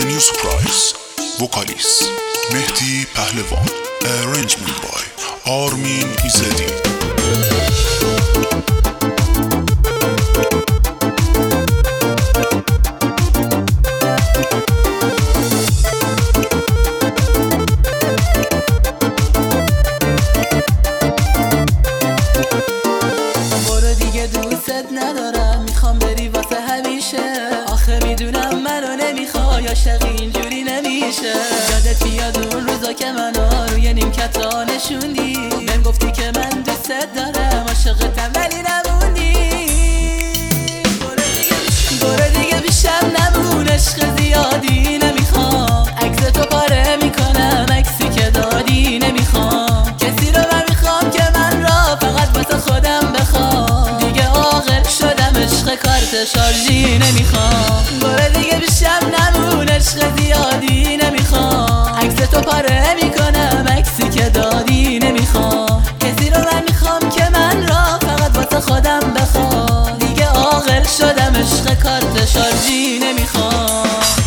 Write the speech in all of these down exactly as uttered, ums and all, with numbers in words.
The New Surprise وکالیست مهدی پهلوان Arrangement by آرمین ایزدی. ندارم میخوام بری واسه همیشه، آخه میدونم منو نمیخوای، عاشق اینجوری نمیشه. یادت میاد اون روزا که منو روی نیمکت ها نشوندی، بهم گفتی که من دوست دارم، عاشقتم ولی نموندی. برو دیگه پیشم نمون، عشق زیادی نمیخوام، عکس تو پاره میکنم، عکسی که دادی نمیخوام. کسی رو من میخوام که من را فقط واسه خودم بخوام، دیگه عاقل شدم، عشق کارت شارژی نمیخوام. برو دیگه پیشم نمون، عشق زیادی نمیخوام، عکس تو پاره میکنم، عکسی که دادی نمیخوام. کسی رو من میخوام که من را فقط واسه خودم بخوام، دیگه عاقل شدم، عشق کارت شارژی نمیخوام.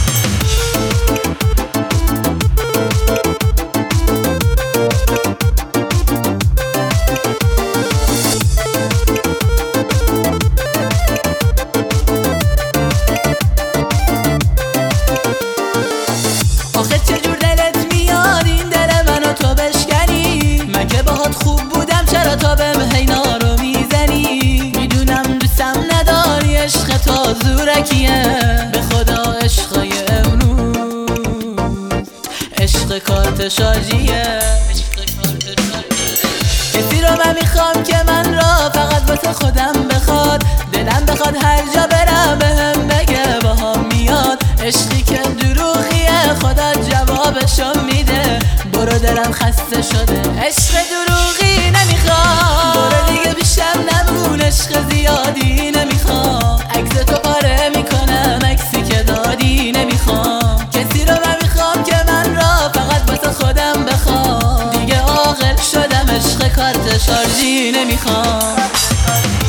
آخه چجور دلت میاد این دل منو تو بشکنی؟ من که باهات خوب بودم، چرا تا بهم هینا رو میزنی؟ میدونم دوستم نداری، عشق تو زورکیه، به خدا عشقای امروز عشق کارت شارژیه. کسی رو من میخوام که من را فقط واسه خودم بخواد، دلم بخواد هر جا برم بهم بگه باهام میاد. عشقی که دروغیه خدا جوابشو میده، برو دلم خسته شده، عشق دروغی نمیخوام. برو دیگه پیشم نمون، عشق زیادی نمیخوام، عکس تو پاره میکنم، عکسی که دادی نمیخوام. کسی رو من میخوام که من را فقط واسه خودم بخوام، دیگه عاقل شدم، عشق کارت شارژی نمیخوام.